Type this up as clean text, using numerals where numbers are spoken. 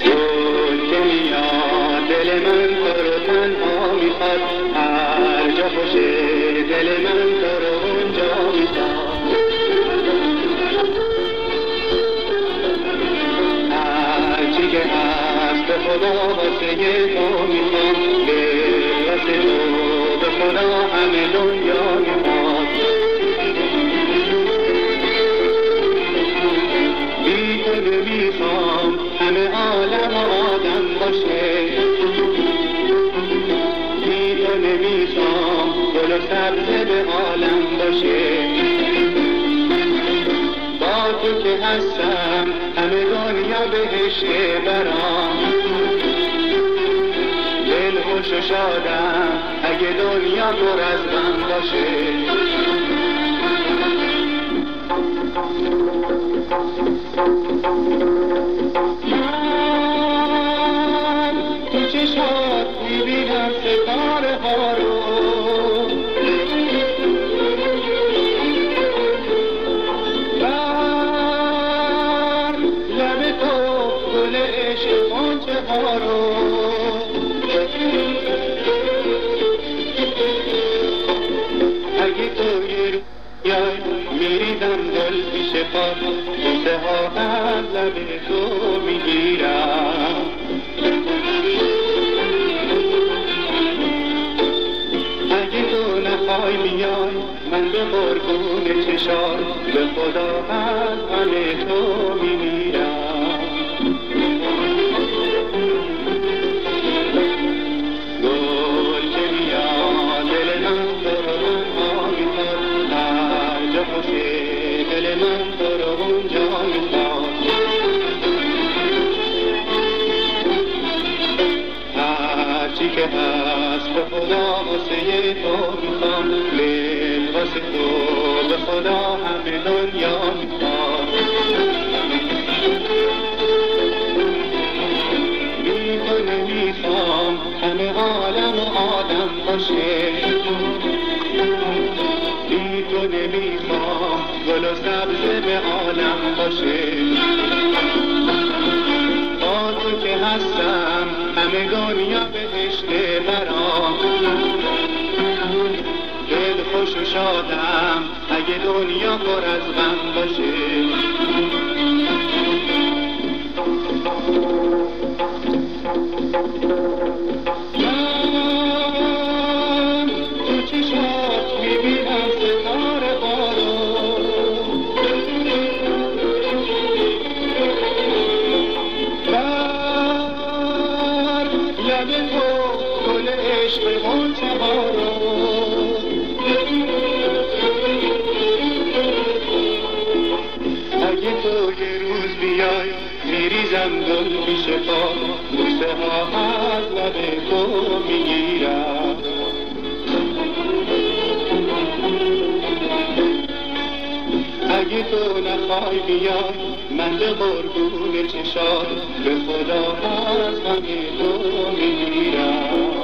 گل که میاد دل من تو رو تنها میخواد، هر جا باشه دل من تو رو اونجا میخواد. هرچی که هست به خدا واسه تو میخواد، واسه تو به خدا همه دنیا میخواد. بی تو نمیخوام همه عالم آدم باشه، بی تو نمیخوام گل و سبزه به عالم باشه. با تو که هستم همه دنیا بهشته برام، دل خوش و شادم اگه دنیا پر از غم باشه. من تو چشمات میبینم ستاره ها رو، بر لب تو گل عشق غنچه ها رو. اگه تو یای میریزم دل پیش پا، بوسه ها از لب تو میگیرم. اگه تو نخوای بیای من به قربون چشات، به خدا از غم تو میمیرم. گل که میاد دل من تو رو تنها میخواد، هر جا باشه دل من تو رو اونجا میخواد. هرچی که هست به خدا واسه تو میخوام، دل واسه تو به خدا همه دنیا میخواد. بی تو نمیخوام همه عالم و آدم باشه، بی تو نمیخوام گل و سبزه به عالم باشه. با تو که هستم همه دنیا بهشته برام، دل خوش و شادم اگه دنیا پر از غم باشه. من تو چشمات میبینم ستاره ها رو، بر لب تو گل عشق غنچه ها رو. اگه تو یه روز بیای میریزم گل پیش پا، بوسه ها از لب تو میگیرم. اگه تو نخوای بیای من به قربون چشات، به خدا از غم تو میمیرم.